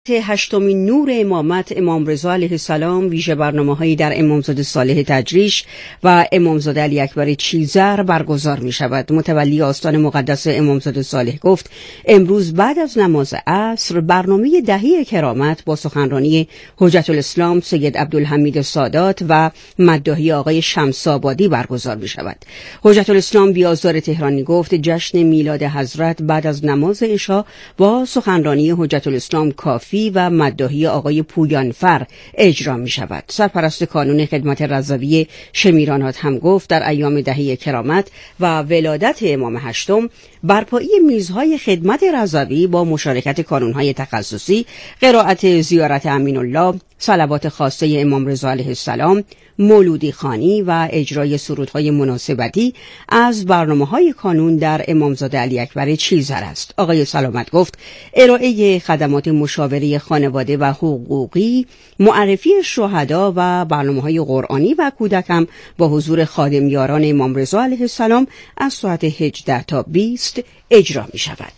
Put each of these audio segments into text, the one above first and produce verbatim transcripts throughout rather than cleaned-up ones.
هشتمین نور امامت امام رضا علیه السلام ویژه برنامه‌هایی در امامزاده صالح تجریش و امامزاده علی اکبر چیزر برگزار می شود. متولی آستان مقدس امامزاده صالح گفت امروز بعد از نماز عصر برنامه دهی کرامت با سخنرانی حجت الاسلام سید عبدالحمید سادات و مداحی آقای شمس‌آبادی برگزار می شود. حجت الاسلام بیازار تهرانی گفت جشن میلاد حضرت بعد از نماز عشا با سخنرانی حجت الاسلام کافی و مداحی آقای پویانفر اجرا می شود. سرپرست کانون خدمت رضوی شمیرانات هم گفت در ایام دهی کرامت و ولادت امام هشتم برپایی میزهای خدمت رضوی با مشارکت کانونهای تخصصی، قرائت زیارت امین الله، صلوات خاصه امام رضا علیه السلام، مولودی خوانی و اجرای سرودهای مناسبتی از برنامه‌های کانون در امامزاده علی اکبر چیزر است. آقای سلامت گفت ارائه خدمات مشاوره خانواده و حقوقی، معرفی شهدا و برنامه‌های قرآنی و کودک هم با حضور خادمیاران امام رضا علیه السلام از ساعت هجده تا بیست اجرا می شود.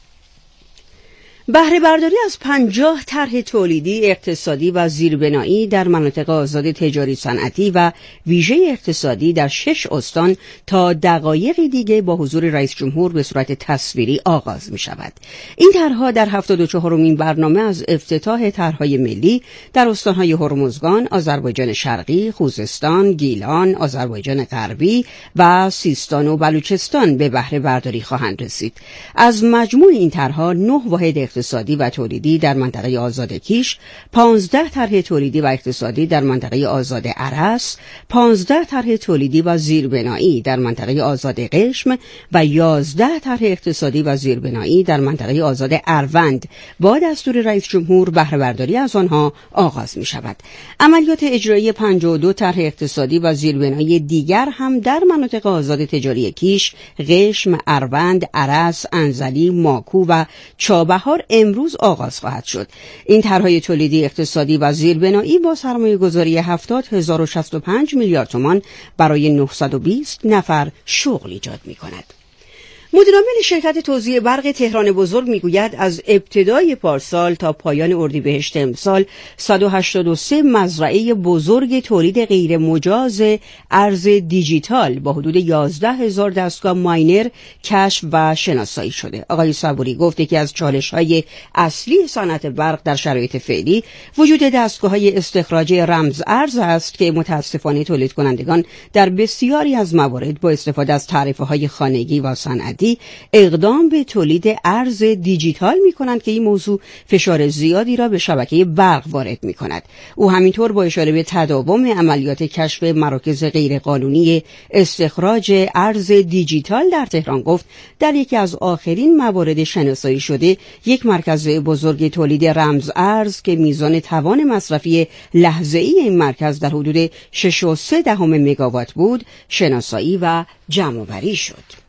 بهره برداری از پنجاه طرح تولیدی، اقتصادی و زیربنایی در مناطق آزاد تجاری صنعتی و ویژه اقتصادی در شش استان تا دقایق دیگه با حضور رئیس جمهور به صورت تصویری آغاز می شود. این طرحها در هفتاد و چهارمین برنامه از افتتاح طرحهای ملی در استانهای هرمزگان، آذربایجان شرقی، خوزستان، گیلان، آذربایجان غربی و سیستان و بلوچستان به بهره برداری خواهند رسید. از مجموع این طرحها نه واحد اقتصادی و تولیدی در منطقه آزاد کیش، پانزده طرح تولیدی و اقتصادی در منطقه آزاد ارس، پانزده طرح تولیدی و زیربنایی در منطقه آزاد قشم و یازده طرح اقتصادی و زیربنایی در منطقه آزاد اروند با دستور رئیس جمهور بهره برداری از آنها آغاز می شود. عملیات اجرایی پنجاه و دو طرح اقتصادی و زیربنایی دیگر هم در مناطق آزاد تجاری کیش، قشم، اروند، ارس، انزلی، ماکو و چابهار امروز آغاز خواهد شد. این طرحهای تولیدی، اقتصادی و زیربنایی با سرمایه گذاری هفتاد هزار و شصت و پنج میلیارد تومان برای نهصد و بیست نفر شغل ایجاد می کند. مدیرعامل شرکت توزیع برق تهران بزرگ میگوید از ابتدای پارسال تا پایان اردیبهشت امسال صد و هشتاد و سه مزرعه بزرگ تولید غیر مجاز ارز دیجیتال با حدود یازده هزار دستگاه ماینر کشف و شناسایی شده. آقای صبوری گفت یکی از چالش‌های اصلی صنعت برق در شرایط فعلی وجود دستگاه‌های استخراج رمز ارز است که متاسفانه تولید کنندگان در بسیاری از موارد با استفاده از تعرفه‌های خانگی و صنعتی اقدام به تولید ارز دیجیتال می کنند که این موضوع فشار زیادی را به شبکه برق وارد می کند. او همینطور با اشاره به تداوم عملیات کشف مراکز غیرقانونی استخراج ارز دیجیتال در تهران گفت در یکی از آخرین موارد شناسایی شده یک مرکز بزرگ تولید رمز ارز که میزان توان مصرفی لحظه‌ای این مرکز در حدود شش و سه دهم مگاوات بود شناسایی و جمع‌آوری شد.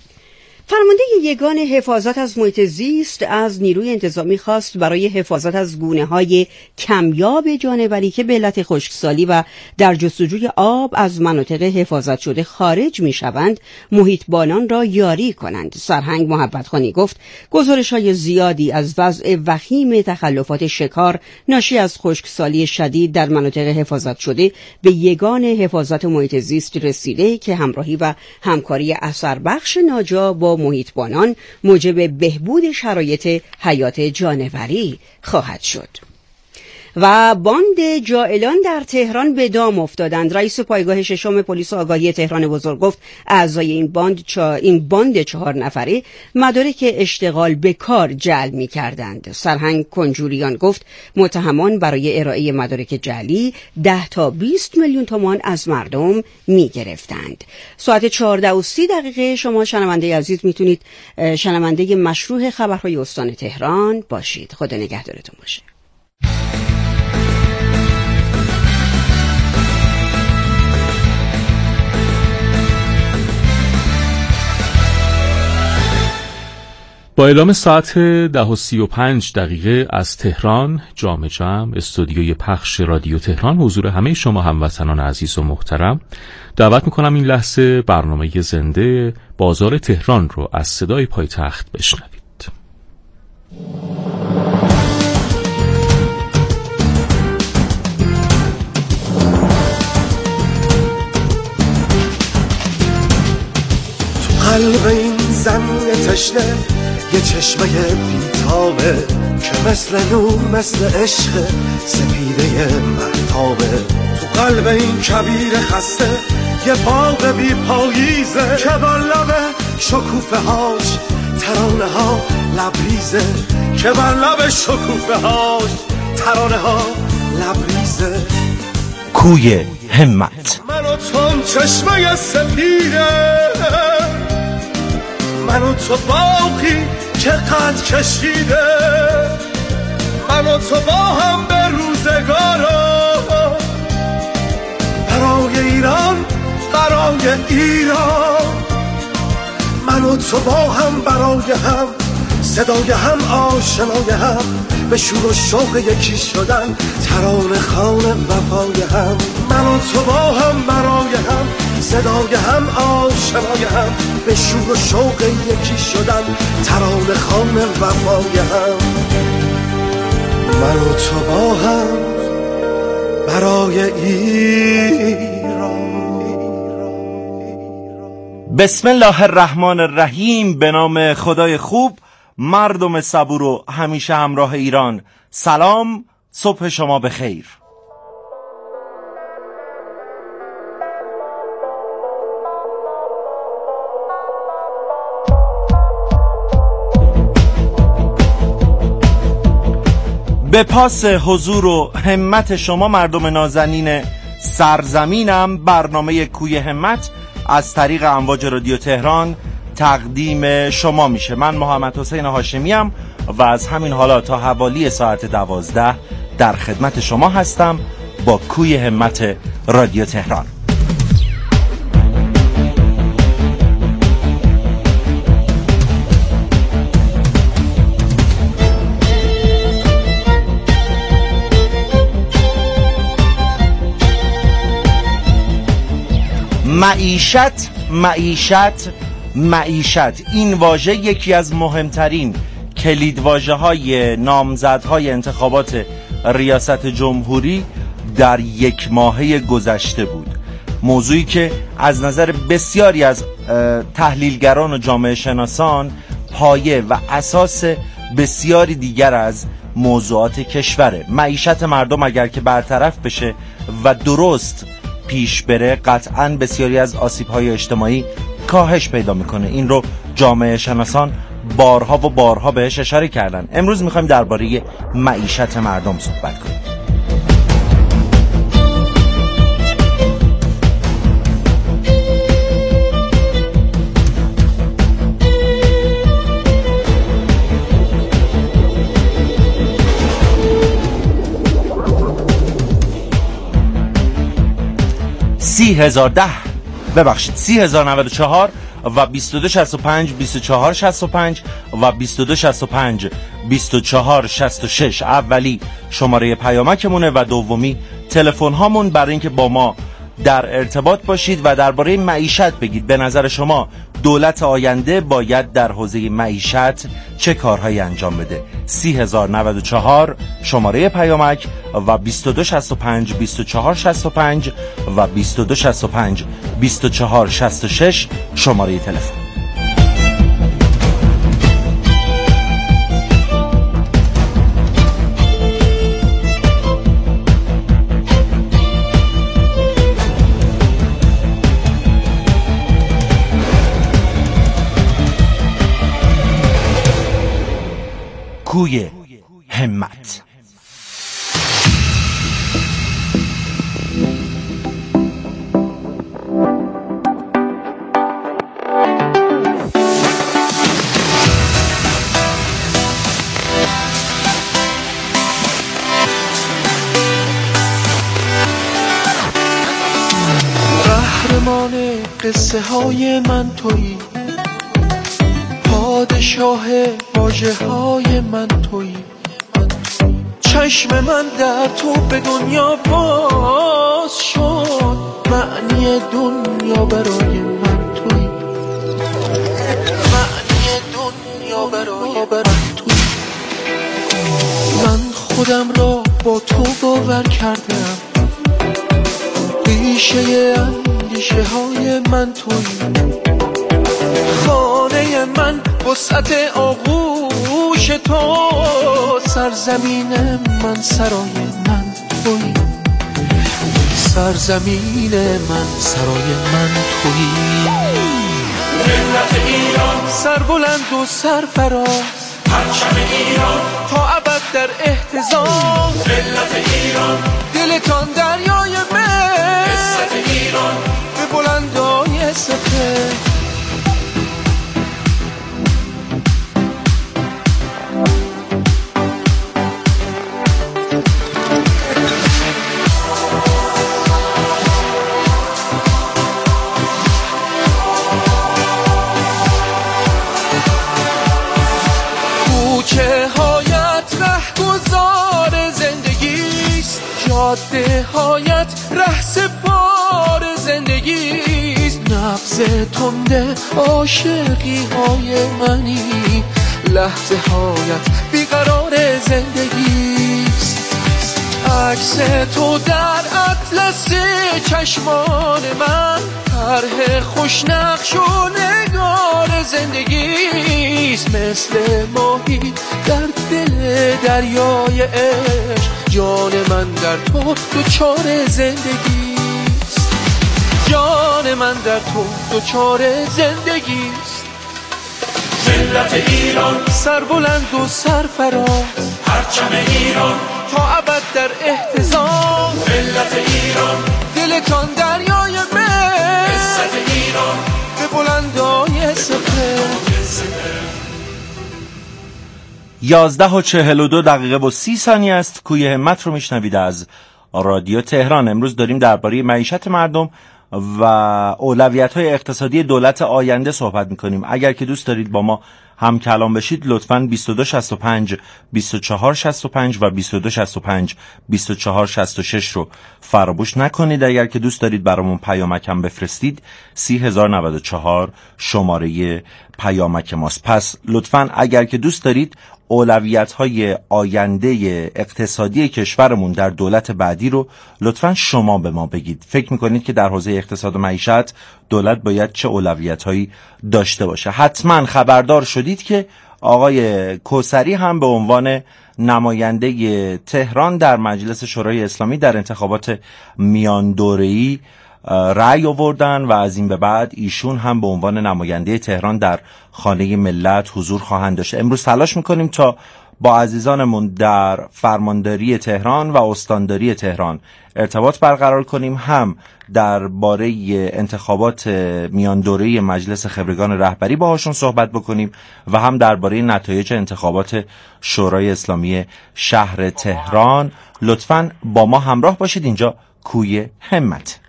فرمانده یگان حفاظت از محیط زیست از نیروی انتظامی خواست برای حفاظت از گونه‌های کمیاب جانوری که به علت خشکسالی و در جستجوی آب از مناطق حفاظت شده خارج می‌شوند محیطبانان را یاری کنند. سرهنگ محبتخانی گفت گزارش‌های زیادی از وضع وخیم تخلفات شکار ناشی از خشکسالی شدید در مناطق حفاظت شده به یگان حفاظت محیط زیست رسیده که همراهی و همکاری اثربخش ناجا با محیطبانان موجب بهبود شرایط حیات جانوری خواهد شد. و باند جائلان در تهران به دام افتادند. رئیس پایگاه ششم پلیس آگاهی تهران بزرگ گفت اعضای این باند چا... این باند چهار نفره مدارک اشتغال به کار جعل می کردند. سرهنگ کنجوریان گفت متهمان برای ارائه مدارک جعلی ده تا بیست میلیون تومان از مردم می گرفتند. ساعت چهارده و سی دقیقه شما شنونده عزیز میتونید شنونده مشروع خبرهای استان تهران باشید. خدا نگهدارتون باشه. با اعلام ساعت ده و سی و پنج دقیقه از تهران جام جم استودیوی پخش رادیو تهران حضور همه شما هموطنان عزیز و محترم دعوت میکنم این لحظه برنامه زنده بازار تهران رو از صدای پایتخت بشنوید. تشنه یه چشمه بیتابه که مثل نور مثل عشق سپیده مهتابه. تو قلب این کبیر خسته یه باغ بی پاییزه که بر لب شکوفه هاش ترانه ها لبریزه که بر لب شکوفه هاش ترانه ها لبریزه. کوی همت. من و تو چشمه سپیده، من و تو باقی که قد کشیده، من و تو با هم به روزگارا برای ایران برای ایران. من و تو با هم برای هم صدای هم آشنای هم به شور و شوق یکی شدن ترانه خوان وفای هم. من و تو با هم برای هم صدای هم آشنای هم به شور و شوق یکی شدن ترانه خوان وفای هم. من و تو با هم برای ایران. بسم الله الرحمن الرحیم. به نام خدای خوب، مردم صبور و همیشه همراه ایران. سلام، صبح شما بخیر. به پاس حضور و همت شما مردم نازنین سرزمینم، برنامه کوی همت از طریق امواج رادیو تهران تقدیم شما میشه. من محمد حسین هاشمیم و از همین حالا تا حوالی ساعت دوازده در خدمت شما هستم با کوی همت رادیو تهران. معیشت معیشت معیشت این واژه یکی از مهمترین کلیدواژه های نامزدهای انتخابات ریاست جمهوری در یک ماهه گذشته بود. موضوعی که از نظر بسیاری از تحلیلگران و جامعه شناسان پایه و اساس بسیاری دیگر از موضوعات کشوره. معیشت مردم اگر که برطرف بشه و درست پیش بره، قطعاً بسیاری از آسیب‌های اجتماعی کاهش پیدا میکنه. این رو جامعه شناسان بارها و بارها بهش اشاره کردن. امروز میخوایم درباره معیشت مردم صحبت کنیم. سی هزار ده ببخشید سی هزار نود و چهار و بیست و دو شصت و پنج بیست و چهار شصت و پنج و بیست و دو شصت و پنج بیست و چهار شصت و شش اولی شماره پیامکمونه و دومی تلفن هامون برای اینکه با ما در ارتباط باشید و درباره معیشت بگید. به نظر شما دولت آینده باید در حوزه معیشت چه کارهایی انجام بده؟ سی هزار نود و چهار شماره پیامک و بیست و دو شصت و پنج بیست و چهار شصت و پنج و بیست و دو شصت و پنج بیست و چهار شصت و شش شماره تلفن. کوی همت. قهرمان قصه های من تویی، پادشاه واژه های من تویی، چشم من در تو به دنیا باز شد، معنی دنیا برای من تویی، معنی دنیا برای من تویی. من خودم را با تو باور کردم، ریشه اندیشه های من تویی، خانه من وسعت آغوش تو، سرزمین من سرای من تویی، سرزمین من سرای من تویی. ملت ایران سربلند و سرفراز، پرچم ایران تا ابد در اهتزاز. ملت ایران دلتان دریای من، عزت ایران به بلندای سپهر. کوچه هایت رهگذار زندگیست، جاده هایت رهسپار زندگیست. نبض تنده عاشقی های منی، لحظه هایت بیقرار زندگیست. عکس تو در اطلس چشمان من، طرح خوشنقش و نگار زندگیست. مثل ماهی در دل دریای عشق، جان من در تو دوچار زندگیست. جان من در تو دوچار زندگیست. ملت ایران سربلند و سرفراز، پرچم ایران تا ابد در اهتزاز. ملت ایران دلتان دریای من، عزت ایران به بلندای سپهر. یازده و چهل و دو دقیقه و سی ثانیه است. کوی همت رو میشنوید از رادیو تهران. امروز داریم درباره معیشت مردم و اولویت‌های اقتصادی دولت آینده صحبت می‌کنیم. اگر که دوست دارید با ما هم کلام بشید لطفاً بیست و دو شصت و پنج بیست و چهار شصت و پنج و بیست و دو شصت و پنج بیست و چهار شصت و شش رو فراموش نکنید. اگر که دوست دارید برامون پیامک هم بفرستید سی هزار و نود و چهار شماره پیامک ماست. پس لطفاً اگر که دوست دارید اولویت‌های آینده اقتصادی کشورمون در دولت بعدی رو لطفاً شما به ما بگید. فکر می‌کنید که در حوزه اقتصاد و معیشت دولت باید چه اولویت‌هایی داشته باشه؟ حتماً خبردار شدید که آقای کوثری هم به عنوان نماینده تهران در مجلس شورای اسلامی در انتخابات میان دوره‌ای رأی آوردن و از این به بعد ایشون هم به عنوان نماینده تهران در خانه ملت حضور خواهند داشت. امروز تلاش میکنیم تا با عزیزانمون در فرمانداری تهران و استانداری تهران ارتباط برقرار کنیم، هم درباره انتخابات میان دوره‌ای مجلس خبرگان رهبری باهاشون صحبت بکنیم و هم درباره نتایج انتخابات شورای اسلامی شهر تهران. لطفاً با ما همراه باشید. اینجا کوی همت.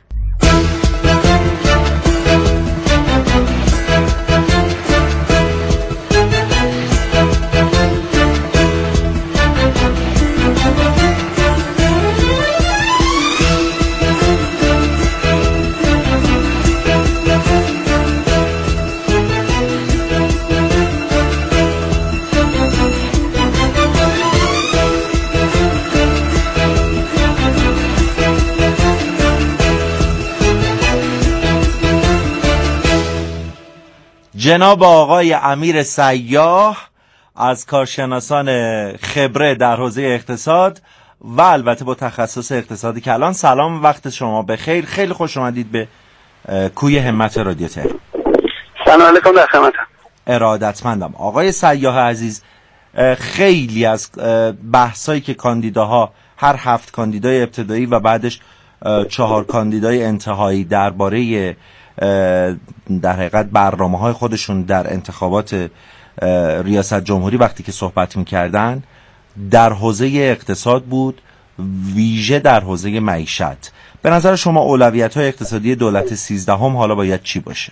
جناب آقای امیر سیاح از کارشناسان خبره در حوزه اقتصاد و البته با تخصص اقتصاد کلان. سلام، وقت شما بخیر. خیلی خوش اومدید به کوی همت رادیو تهران. سلام علیکم، در خدمتم. ارادتمندم. آقای سیاح عزیز، خیلی از بحثایی که کاندیداها هر هفت کاندیدای ابتدایی و بعدش چهار کاندیدای انتهایی درباره در حقیقت برنامه‌های خودشون در انتخابات ریاست جمهوری وقتی که صحبت می‌کردن در حوزه اقتصاد بود، ویژه در حوزه معیشت. به نظر شما اولویت‌های اقتصادی دولت سیزدهم حالا باید چی باشه؟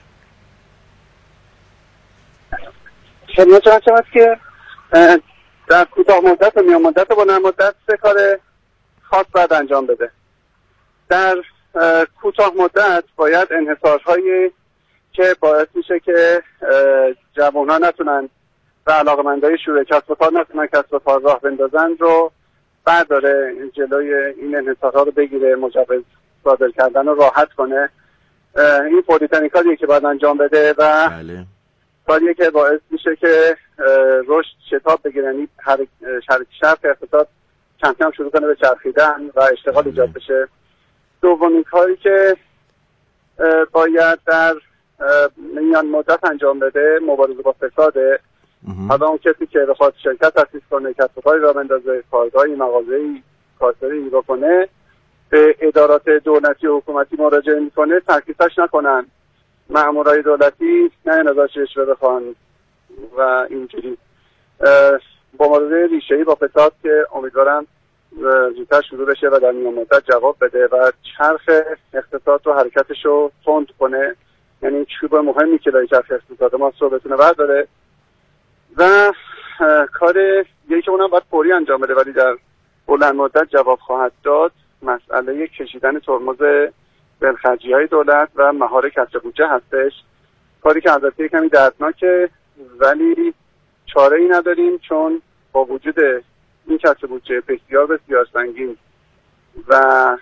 خدمت شما که در کوتاه مدت و میان مدت و بلند مدت سه کار خاص باید انجام بده. در کوتاه مدت باید انحصارهایی که باعث میشه که جوانان نتونن و علاقمندای شروع کسب و کار نتونن کسب و کار راه بندازن رو برداره، جلوی این انحصارها رو بگیره، مجوز صادر کردن رو راحت کنه. این فوری‌ترین کاریه که باید انجام بده و بله. کاریه که باعث میشه که رشد شتاب بگیره، یعنی حرکت شرط اقتصاد کم کم شروع کنه به چرخیدن و اشتغال ایجاد بشه. دومین کاری که باید در میان مدت انجام بده مبارزه با فساده. حالا اون کسی که بخواد شرکت تأسیس کنه، کسب و کاری راه بندازه، کارگاهی، مغازه‌ای، کارگری ایجاد کنه، به ادارات دولتی و حکومتی مراجعه میکنه، ترکیبش نکنن. مامورای دولتی نه نظرش رشوه بخوان و اینجوری با مبارزه ریشه‌ای با فساد که امیدوارم زودتر شروع بشه و در میان مدت جواب بده و چرخ اقتصاد رو حرکتش رو تند کنه، یعنی چوب مهمی که داره چرخ اقتصاد ما رو بتونه برداره. و کار دیگه که اونم باید فوری انجام بده ولی در بلند مدت جواب خواهد داد، مسئله کشیدن ترمز ولخرجی‌های دولت و مهار کسر بودجه هستش. کاری که البته کمی دردناکه ولی چاره ای نداریم، چون با وجود این کسر بودجه بسیار بسیار سنگین و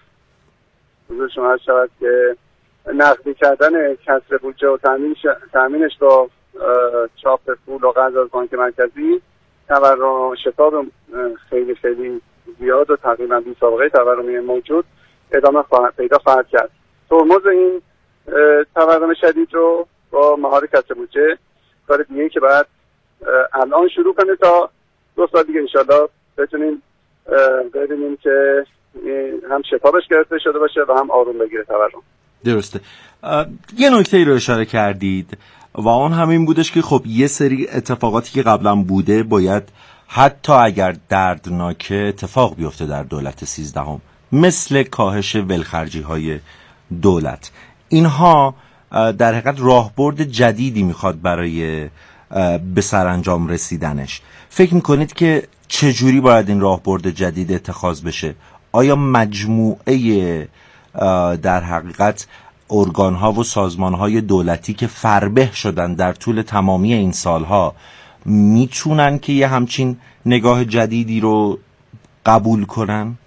حضور شما هست شود که نقدی کردن کسر بودجه و تامینش تامینش با چاپ پول و قرض از بانک مرکزی تورم شتاب خیلی خیلی زیاد و تقریبا بی سابقه تورمی موجود ادامه خواهد پیدا خواهد کرد. ترمز این تورم شدید رو با مهار کسر بودجه کار دیگه که بعد الان شروع کنه تا دو سال دیگه انشالله بتونیم ببینیم که هم شتابش گرفته شده باشه و هم آروم بگیره تورم. درسته. یه نکته ای رو اشاره کردید و اون همین بودش که خب یه سری اتفاقاتی که قبلا بوده باید حتی اگر دردناکه اتفاق بیفته در دولت سیزدهم، مثل کاهش ولخرجی های دولت. اینها در حقیقت راهبرد جدیدی میخواد برای به سرانجام رسیدنش. فکر میکنید که چجوری باید این راهبرد جدید اتخاذ بشه؟ آیا مجموعه در حقیقت ارگان‌ها و سازمان‌های دولتی که فربه شدن در طول تمامی این سالها میتونن که یه همچین نگاه جدیدی رو قبول کنن؟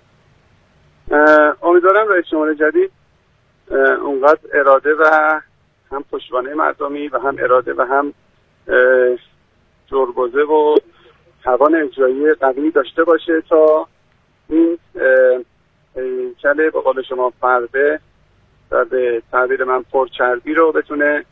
امیدوارم رئیس جمهور جدید اونقدر اراده و هم پشتوانه مردمی و هم اراده و هم جرگزه و توان اجرایی قوی داشته باشه تا این کله به قول شما فربه و به تعبیر من پرچربی رو بتونه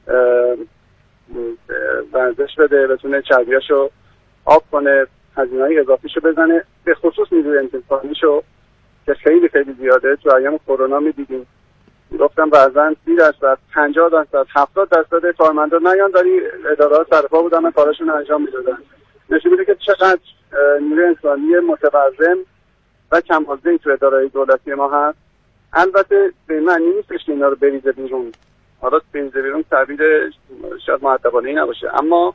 ورزش بده، بتونه چربیاشو آب کنه، هزینه‌های اضافیشو بزنه، به خصوص نیروی انسانیشو که خیلی خیلی زیاده. تو ایام کرونا می‌دیدیم گفتم بعضن سی درصد، پنجاه درصد، هفتاد درصد کارمندان نیانداری اداره‌ها سرپا بودن کاراشون انجام میدادن. نشون میده که چقدر نیروی انسانی متورم و کم حوزه‌ای تو اداره‌های دولتی ما هست. البته به معنی نیستش که اینا رو بریزه بیرون، حالا بریزه بیرون تعبیر شاید مؤدبانه‌ای نباشه، اما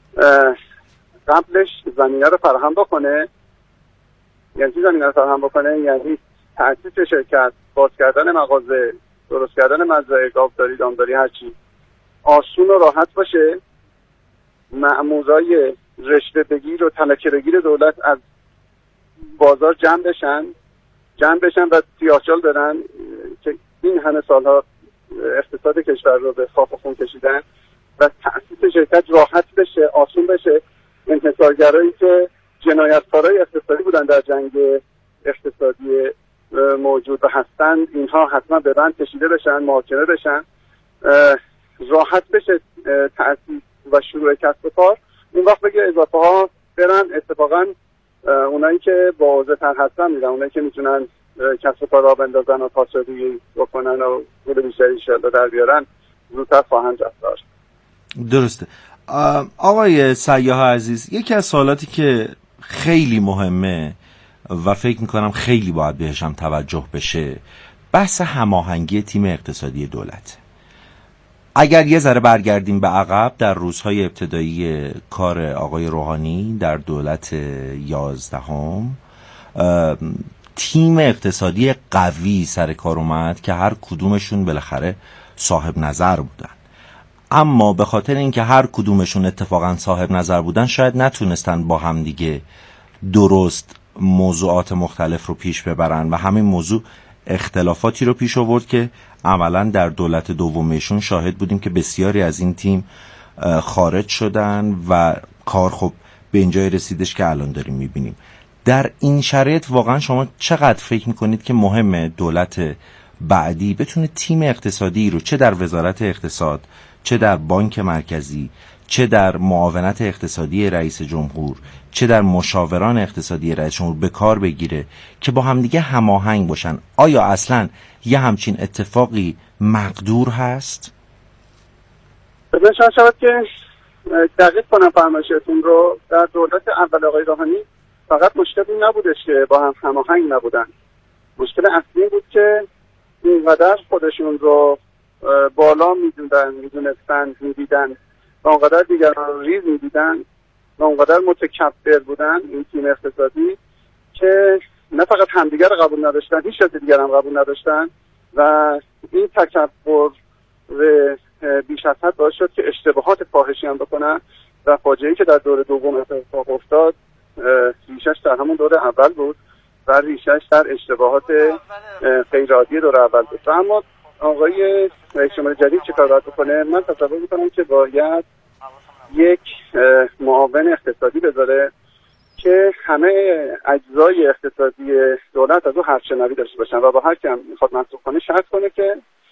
قبلش زمینه رو فراهم بکنه. یعنی چی زمینه رو فراهم بکنه؟ یعنی تأسیس شرکت، باز کردن مغازه، درست کردن مزرعه، گاوداری، دامداری، هرچی آسون و راحت باشه. مأمورای رشوه بگیر و تلکه بگیر دولت از بازار جمع بشن جمع بشن و سیاهچال برن که این همه سالها اقتصاد کشور رو به خاک و خون کشیدن و تأسیس شرکت راحت بشه، آسون بشه. انحصارگرایی که جنایتکارای اقتصادی بودن در جنگ اقتصادی موجود و هستند، اینها حتما به بند کشیده بشن، محاکمه بشن، راحت بشه تأسیس و شروع کسب و کار. این وقت بگه اضافه ها برن اتفاقا اونایی که با حوزه تر هستن میرن، اونایی که میتونن کسب و کار را بندازن و پاسداری بکنن و پول بیشتری انشالله در بیارن زودتر خواهند رفت. درسته. آقای سیاح عزیز، یکی از سوالاتی که خیلی مهمه و فکر میکنم خیلی باید بهش هم توجه بشه بحث هماهنگی تیم اقتصادی دولت. اگر یه ذره برگردیم به عقب، در روزهای ابتدایی کار آقای روحانی در دولت یازدهم تیم اقتصادی قوی سر کار اومد که هر کدومشون بالاخره صاحب نظر بودن، اما به خاطر اینکه هر کدومشون اتفاقا صاحب نظر بودن شاید نتونستن با هم دیگه درست موضوعات مختلف رو پیش ببرن و همین موضوع اختلافاتی رو پیش آورد که عملا در دولت دومیشون شاهد بودیم که بسیاری از این تیم خارج شدن و کار خب به اینجای رسیدش که الان داریم میبینیم. در این شرایط واقعا شما چقدر فکر میکنید که مهمه دولت بعدی بتونه تیم اقتصادی رو چه در وزارت اقتصاد، چه در بانک مرکزی، چه در معاونت اقتصادی رئیس جمهور، چه در مشاوران اقتصادی رئیس جمهور به کار بگیره که با همدیگه هماهنگ باشن؟ آیا اصلا یه همچین اتفاقی مقدور هست؟ ببین شاید شود که دقیق کنم فرمایشتون رو. در دولت اول آقای روحانی فقط مشکلی نبودش که با هم هماهنگ نبودن، مشکل اصلی بود که اینقدر خودشون رو بالا میدوندن، میدونستن، میدیدن و اونقدر دیگران رو ریز میدیدن و اونقدر متکبر بودن این تیم اقتصادی که نه فقط همدیگر رو قبول نداشتن، هیچ کس دیگر هم قبول نداشتن و این تکبر بیش از حد باعث شد که اشتباهات فاحشی هم بکنن و فاجعه‌ای که در دور دوم اتفاق افتاد ریشش در همون دور اول بود و ریشش در اشتباهات غیرعادی دور اول بود. و اما آقای رئیس جمهور جدید چه کار باید بکنه؟ من تصور میکنم که باید یک معاون اقتصادی بذاره که همه اجزای اقتصادی دولت از او حرف شنوی داشته باشن و با هر کی میخواد منسوخ کنه شرط کنه که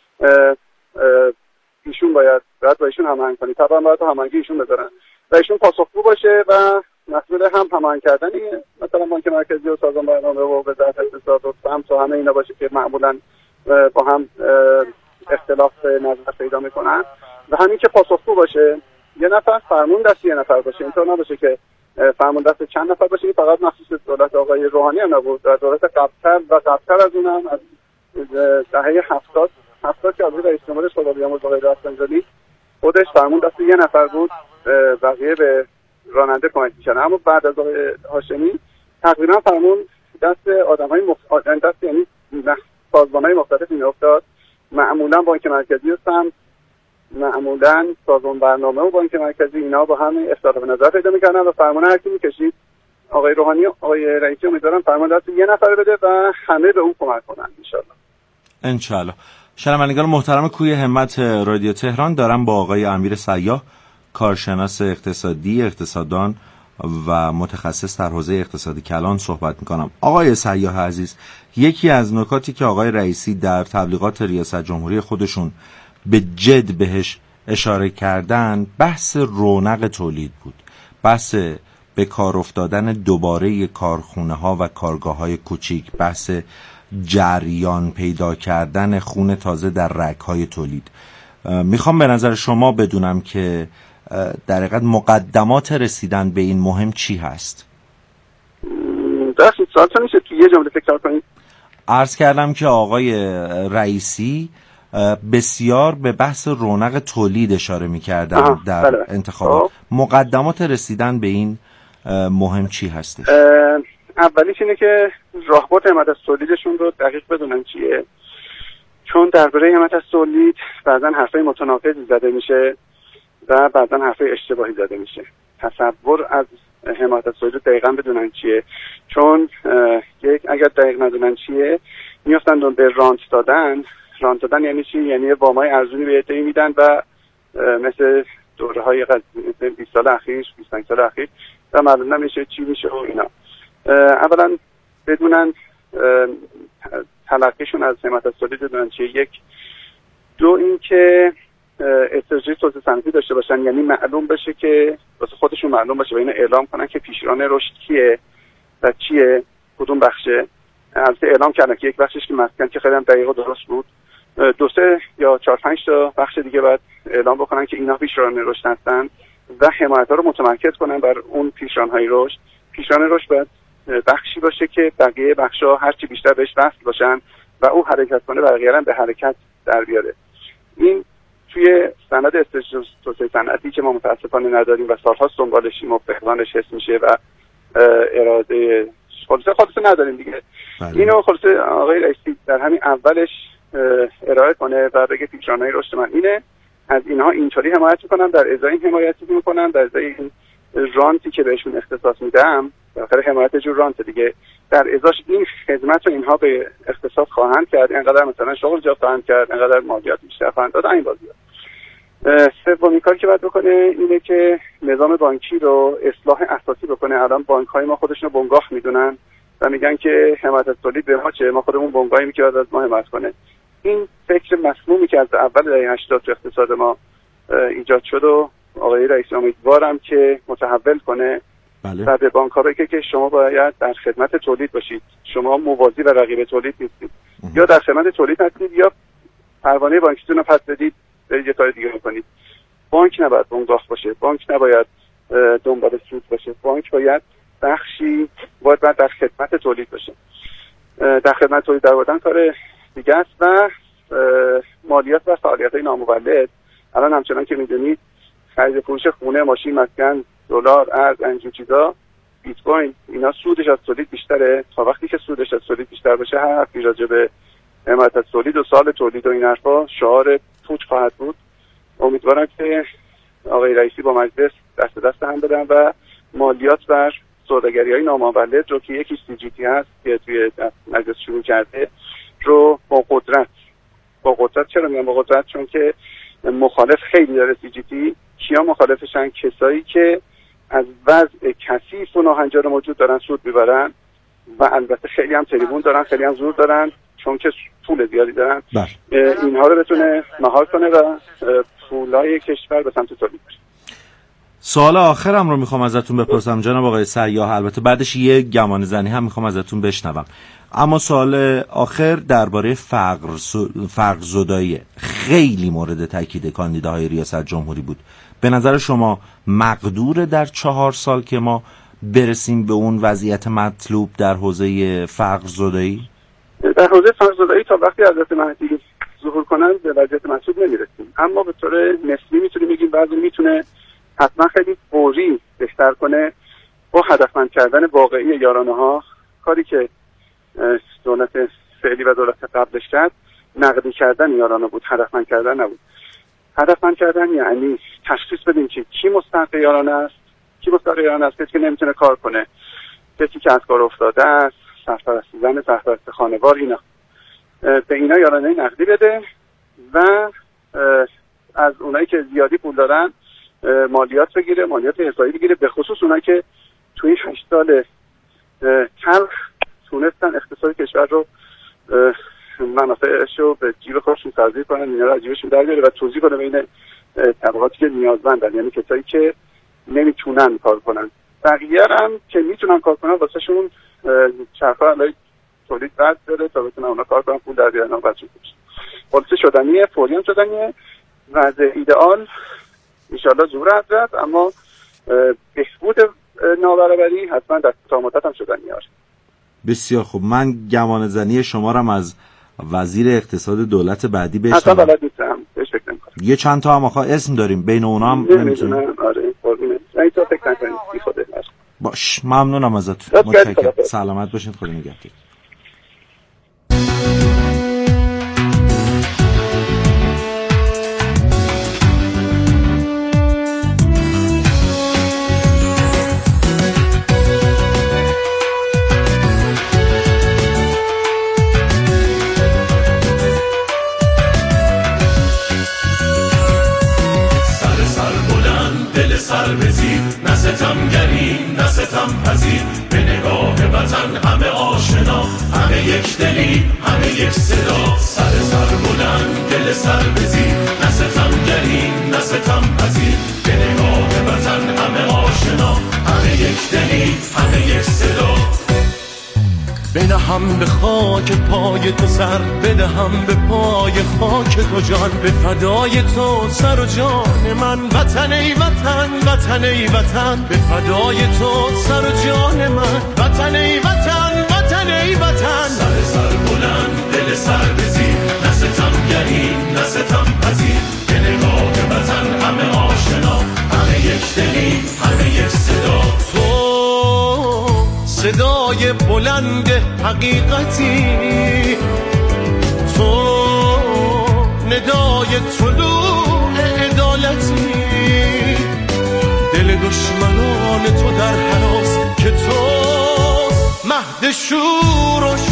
ایشون باید باید با ایشون هماهنگ کنی، طبعا باید هماهنگی ایشون بذارن و ایشون پاسخگو باشه و مسئول هم هماهنگ کردنی مثلا بانک مرکزی و سازمان برنامه و وزارت اقتصاد و سمت و همه اینا باشه که معمولا با هم اختلاف نظر پیدا میکنن و همین که پاسخگو باشه. یه نفر فرمون دست یه نفر باشه، اینطور نباشه که فرمون دست چند نفر باشه. فقط مخصوص دولت آقای روحانی هم نبود، در دولت قبل‌تر و قبل‌تر از اونم از دهه هفتاد هفتاد که از رئیس جمهور خدا بیامرز آقای رفسنجانی خودش فرمون دست یه نفر بود، بقیه به راننده کمک می‌کردن. اما بعد از آقای هاشمی تقریبا فرمون دست آدم‌های مختلف، دست یعنی سازمان‌های مختلف میافتاد، معمولا بانک مرکزی و سمت، معمولا سازمان برنامه و بانک مرکزی، اینا با هم اختلاف نظر پیدا می‌کردن و فرمان هر کی می‌کشید آقای روحانی آقای رئیسی امیدوارم فرمان دست یه نفر بده و همه به اون کمک کنن ان شاء الله. ان شاء الله. شنوندگان محترم کوی همت رادیو تهران، دارم با آقای امیر سیاح، کارشناس اقتصادی، اقتصاددان و متخصص در حوزه اقتصاد کلان صحبت میکنم. آقای سیاح عزیز، یکی از نکاتی که آقای رئیسی در تبلیغات ریاست جمهوری خودشون به جد بهش اشاره کردن بحث رونق تولید بود، بحث به کار افتادن دوباره کارخونه ها و کارگاه های کوچیک، بحث جریان پیدا کردن خون تازه در رگ های تولید. میخوام به نظر شما بدونم که در حقیقت مقدمات رسیدن به این مهم چی هست؟ درست سوال تو میشه که یه جمله تکرار کنید. عرض کردم که آقای رئیسی بسیار به بحث رونق تولید اشاره میکردن در بله. انتخابات. آه. مقدمات رسیدن به این مهم چی هستش؟ اولیش اینه که راهبرد حمایت از تولیدشون رو دقیق بدونن چیه، چون درباره حمایت از تولید بعضا حرفای متناقضی زده میشه و بعضا حرفای اشتباهی زده میشه. تصور از حمایت از تولید دقیقاً بدونن چیه، چون یک اگر دقیق ندونن چیه میافتن به رانت دادن. رانت دادن یعنی چی؟ یعنی وامای ارزونی به عده‌ای میدن و مثل دوره‌های مثل بیست سال اخیر، بیست و پنج سال اخیر و معلوم نمیشه چی میشه و اینا. اولا بدونن تلقیشون از حمایت از تولید بدونن چیه. یک دو اینکه استراتژی توسعه صنعتی داشته باشن، یعنی معلوم بشه که واسه خودشون معلوم باشه و اینو اعلام کنن که پیشران رشد کیه و چیه، کدوم بخشه. البته اعلام کردن که یک بخشش که مسکن که خیلی هم دقیق و درست بود، دو سه یا چهار پنج تا بخش دیگه باید اعلام بکنن که اینا پیشران رشد هستن و حمایت ها رو متمرکز کنن بر اون پیشران های رشد. پیشران رشد باید بخشی باشه که بقیه بخشا هر چی بیشتر بهش وصل باشن و او حرکت کنه بقیه هم به حرکت در بیاره. این توی سند استراتژی توسعه صنعتی که ما متاسفانه نداریم و سال‌هاست دنبالشیم و فقدانش حس میشه و اراده خالصه خالصه نداریم دیگه. بله. اینو خالصه آقای رئیسی در همین اولش ارائه کنه و بگه پیشران‌های رشد من اینه، از اینها اینطوری حمایت میکنم، در ازای این حمایتی میکنم، در ازای این رانتی که بهشون اختصاص میدم، بالاخره حمایت جور رانت دیگه، در ازاش این خدمت رو اینها به اقتصاد خواهند کرد، اینقدر مثلا شغل جا خواهند کرد، اینقدر مالیات بیشتر خواهند داد، این بازیات. سومین کاری که باید بکنه اینه که نظام بانکی رو اصلاح اساسی بکنه. الان بانک‌های ما خودشون رو بنگاه میدونن و میگن که حمایت از تولید به ما چه، ما خودمون بنگاهیم که باید از ما حمایت کنه. این فکر مسمومی که از اول دهه هشتاد تو اقتصاد ما ایجاد شد و آقای رئیس امیدوارم که متحول کنه. بله. و به بانک‌ها بگه که شما باید در خدمت تولید باشید، شما موازی و رقیب تولید نیستید. یا در خدمت تولید هستید یا پروانه بانکیتون رو پس بدید برید یه کار دیگه کنید. بانک نباید بنگاه باشه، بانک نباید دنبال سود باشه، بانک باید بخشی باید, باید در خدمت تولید باشه. در خدمت تولید در آوردن کار دیگه است. و مالیات و فعالیت‌های نامولد الان همچنان که می‌دونید خرید فروش خونه، ماشین، مسکن، دلار، ارز، اینجور چیزا، بیت کوین، اینا سودش از تولید بیشتره. تا وقتی که سودش از تولید بیشتر باشه هر حرفی راجع به حمایت از تولید و سال تولید و این حرفا شعار پوچ خواهد بود. امیدوارم که آقای رئیسی با مجلس دست دست هم بدن و مالیات بر سوداگری‌های نامولد رو که یکی سی جی تی هست که توی مجلس شروع کرده رو با قدرت با قدرت چرا میگم با قدرت؟ چون که مخالف خیلی داره سی جی تی. کیا مخالفشن؟ کسایی که از وضع کثیف و ناهنجار موجود دارن سود میبرن و البته خیلی هم تریبون دارن، خیلی هم زور دارن چون که پول زیادی دارن. اینها رو بتونه مهار کنه و پولای کشور به سمت تولید بره. سوال آخرم رو میخوام ازتون بپرسم جناب آقای سیاح، البته بعدش یه گمان زنی هم میخوام ازتون بشنوم. اما سوال آخر درباره فقر فقر زدایی خیلی مورد تاکید کاندیداهای ریاست جمهوری بود. به نظر شما مقدور در چهار سال که ما برسیم به اون وضعیت مطلوب در حوزه فقر زدایی؟ در حوزه فقر زدایی تا وقتی حضرت مهدی ظهور کنن به وضعیت مطلوب نمیرسیم، اما به طور نسبی میتونیم بگیم بعضی میتونه حتما خیلی فوری بهتر کنه با هدفمند کردن واقعی یارانه ها. کاری که دولت فعلی و دولت قبلش کرد نقدی کردن یارانه بود، هدفمند کردن نبود. هدفمند کردن یعنی تشخیص بدیم که کی مستحق یارانه است، کی مستحق یارانه است، کسی که نمیتونه کار کنه، کسی که از کار افتاده است، سرپرست زن، سرپرست خانوار، اینا به اینا یارانه نقدی بده و از اونایی که زیادی پول دارن مالیات بگیره، مالیات حسابی بگیره، به خصوص اونایی که توی هشت سال تلخ تونستن اقتصاد کشور رو منافعش رو به جیب خودشون تزریق کنن، اینا رو از جیبشون در بیاره و توزیع کنه بین طبقاتی که نیازمندن، یعنی کسایی که نمیتونن کار کنن. بقیه هم که میتونن کار کنن واسه شون چرخا علای تولید بد داره تا بتونن اونا کار کنن، پول در بیارن و بچه کنن. خلاصه شدنیه، فوری هم شدنیه. وضع ایدئال انشاءالله ظهور حضرت، اما بهبود نابرابری حتما در کوتاه مدت هم شدنیه. بسیار خوب. من گمان زنی شما رو از وزیر اقتصاد دولت بعدی بشنوم. اصلا بلد نیستم، بهش فکر نمی‌کنم. یه چند تا هم آخه اسم داریم، بین اونا هم نمیتونم. آره قربونت. این تو فکر نکنید بی خوده. باش، ممنونم ازتون. متشکرم. سلامت باشین، خدا نگهدار. به نگاه وطن همه آشنا، همه یک دلی، همه یک صدا. سر سر بلند، دل سر بزیر، نه ستمگری نه ستم پذیر. به نگاه وطن همه آشنا، همه یک دلی، همه یک صدا. بدهم به خاک پای تو سر، بدهم به پای خاک تو جان، به فدای تو سر و جان من. وطن ای وطن، وطن ای وطن، به فدای تو سر و جان من. وطن ای وطن، وطن ای وطن، سر سر بلند، دل سر بزیر، نه ستمگری نه ستم پذیر. به نگاه وطن همه آشنا، همه یک دلی، همه یک صدا. تو صدای بلند حقیقتی، تو ندای طلوع عدالتی. دل دشمنان تو در هراس که تو مهد شور و